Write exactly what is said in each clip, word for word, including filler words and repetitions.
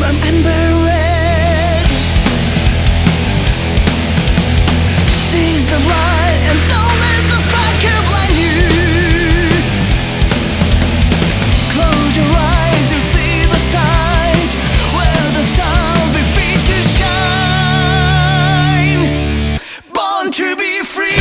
an ember red. Seize the light and don't let the fire blind you. Close your eyes, you see the sight where the sun will be free to shine. Born to be free.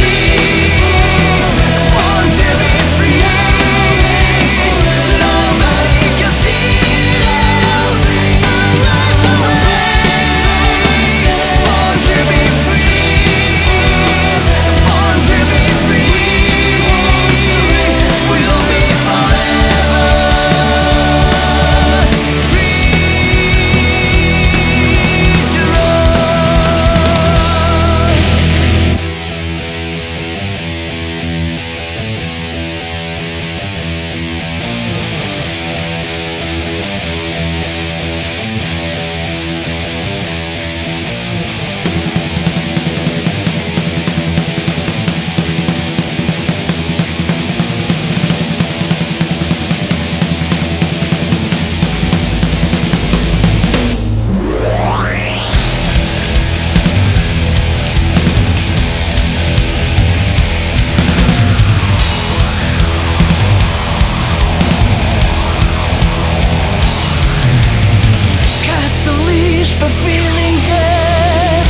But feeling dead.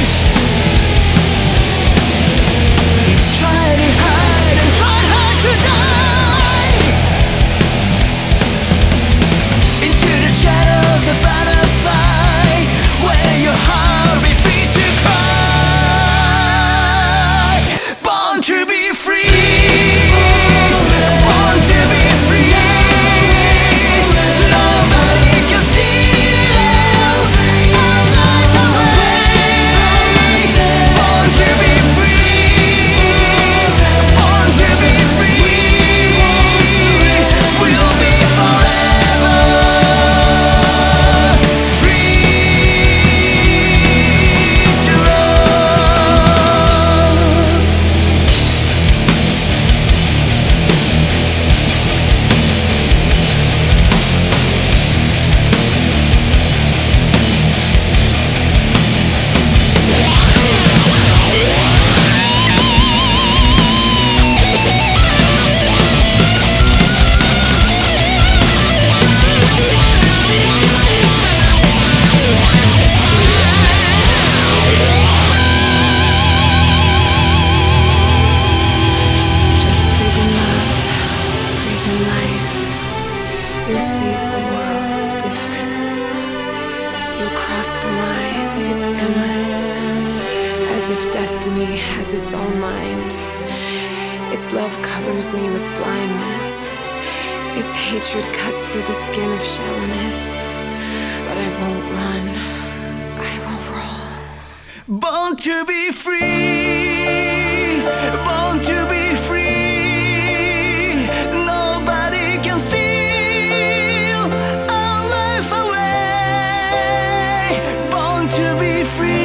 Try to hide and try hard to die. Into the shadow of the butterfly, where your heart be free to cry. Born to be free. Born to be free. Nobody can steal our life away. Born to be free. Born to be free. We'll be forever free to love. Just breathe in love, breathe in life. You'll seize the world of difference. You'll cross the line, it's endless. As if destiny has its own mind. Its love covers me with blindness. Its hatred cuts through the skin of shallowness. But I won't run, I will roll. Born to be free. Born to be free. Nobody can steal our life away. Born to be free.